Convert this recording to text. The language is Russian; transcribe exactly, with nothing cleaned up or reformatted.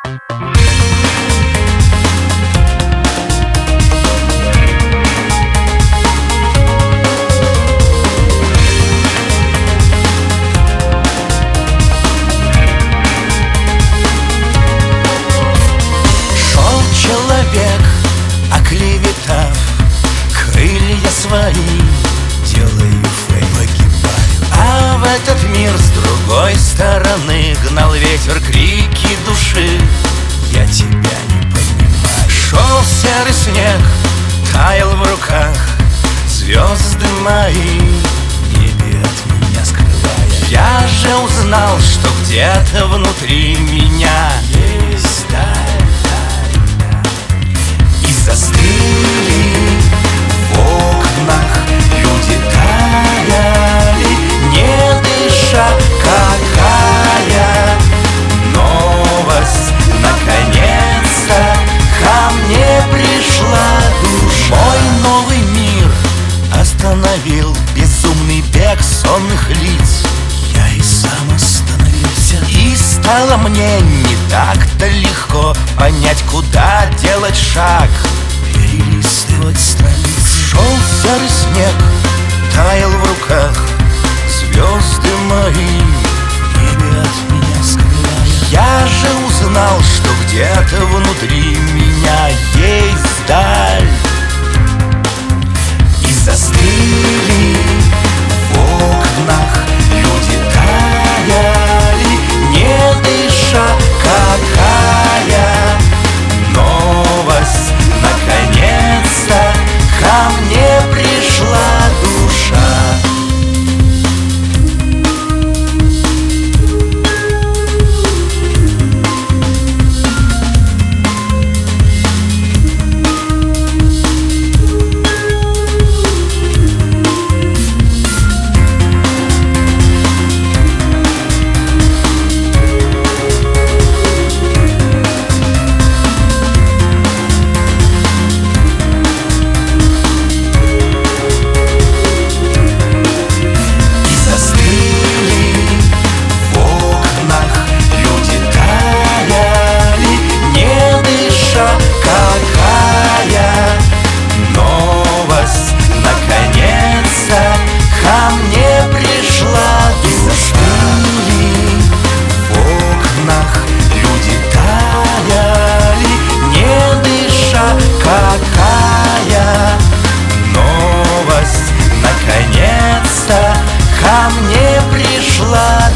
Оклеветав крылья свои, делаю фейк, погибаю. А в этот мир с другой стороны гнал ветер крики души. Я тебя не понимаю. Шел серый снег, таял в руках, звезды мои в небе от меня скрывая. Я же узнал, что где-то внутри меня есть даль. Застыли в окнах люди, таяли, не дыша. Какая новость, наконец-то ко мне пришла душа. Мой новый мир остановил безумный бег сонных лиц. Я и сам остановился, и стало мне не так-то легко понять, куда делать шаг, перелистывать страницы. Шел серый снег, таял в руках, звезды мои в небе от меня скрывая. Я же узнал, что где-то внутри меня есть даль. И застыли в окнах люди, таяли, не дыша. Какая новость, наконец-то ко мне пришла душа. Наконец-то ко мне пришла